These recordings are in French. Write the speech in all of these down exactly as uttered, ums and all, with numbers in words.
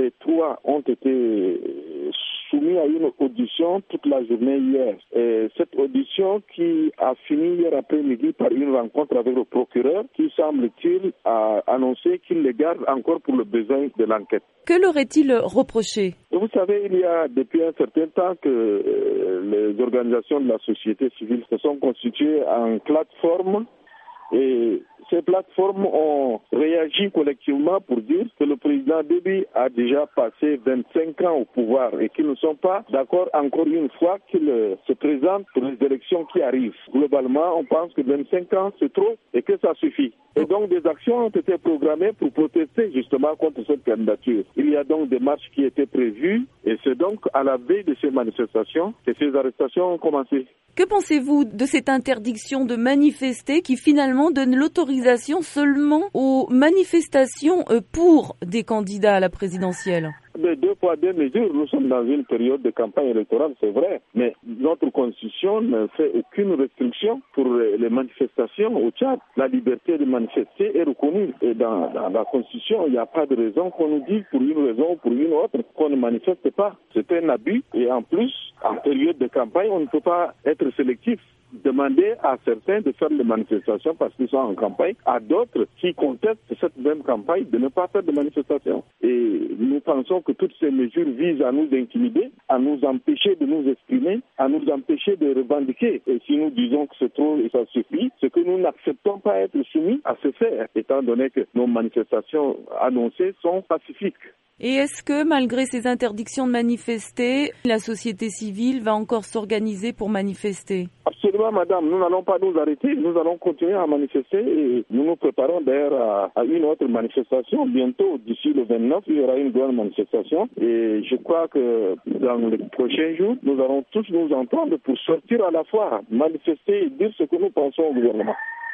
les trois ont été soumis à une audition toute la journée hier. Et cette audition qui a fini hier après-midi par une rencontre avec le procureur qui, semble-t-il, a annoncé qu'il les garde encore pour le besoin de l'enquête. Que leur est-il reproché? Vous savez, il y a depuis un certain temps que euh, les organisations de la société civile se sont constituées en plateforme et ces plateformes ont réagi collectivement pour dire que le président Déby a déjà passé vingt-cinq ans au pouvoir et qu'ils ne sont pas d'accord encore une fois qu'il se présente pour les élections qui arrivent. Globalement, on pense que vingt-cinq ans c'est trop et que ça suffit. Et donc des actions ont été programmées pour protester justement contre cette candidature. Il y a donc des marches qui étaient prévues et c'est donc à la veille de ces manifestations que ces arrestations ont commencé. Que pensez-vous de cette interdiction de manifester qui finalement donne l'autorisation seulement aux manifestations pour des candidats à la présidentielle? De deux poids, deux mesures. Nous sommes dans une période de campagne électorale, c'est vrai, mais notre constitution ne fait aucune restriction pour les manifestations au Tchad. La liberté de manifester est reconnue. Et dans, dans la constitution, il n'y a pas de raison qu'on nous dise pour une raison ou pour une autre qu'on ne manifeste pas. C'est un abus. Et en plus, en période de campagne, on ne peut pas être sélectif. Demander à certains de faire des manifestations parce qu'ils sont en campagne, à d'autres qui contestent cette même campagne de ne pas faire de manifestations. Et nous pensons que toutes ces mesures visent à nous intimider, à nous empêcher de nous exprimer, à nous empêcher de revendiquer. Et si nous disons que c'est trop et ça suffit, c'est que nous n'acceptons pas être soumis à ce fait, étant donné que nos manifestations annoncées sont pacifiques. Et est-ce que, malgré ces interdictions de manifester, la société civile va encore s'organiser pour manifester? Absolument, madame. Nous n'allons pas nous arrêter. Nous allons continuer à manifester et nous nous préparons d'ailleurs à, à une autre manifestation. Bientôt, d'ici le vingt-neuf, il y aura une grande manifestation. Et je crois que dans les prochains jours, nous allons tous nous entendre pour sortir à la fois, manifester et dire ce que nous pensons au gouvernement.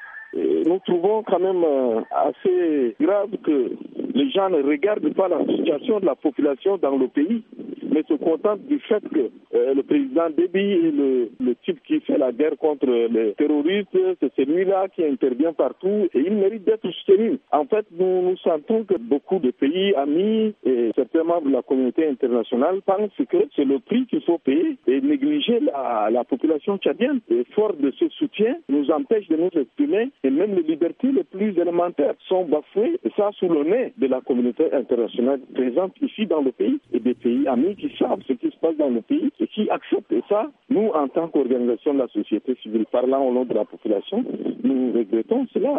Et nous trouvons quand même euh, assez grave que les gens ne regardent pas la situation de la population dans le pays, mais se contentent du fait que euh, le président Déby est le, le type qui fait la guerre contre les terroristes, c'est celui-là qui intervient partout et il mérite d'être soutenu. En fait, nous, nous sentons que beaucoup de pays amis et certains membres de la communauté internationale pensent que c'est le prix qu'il faut payer et négliger la, la population tchadienne. Et fort de ce soutien, nous empêche de nous exprimer et même les libertés les plus élémentaires sont bafouées, et ça sous le nez de la communauté internationale présente ici dans le pays et des pays amis qui savent ce qui se passe dans le pays et qui acceptent. Et ça, nous, en tant qu'organisation de la société civile parlant au nom de la population, nous regrettons cela.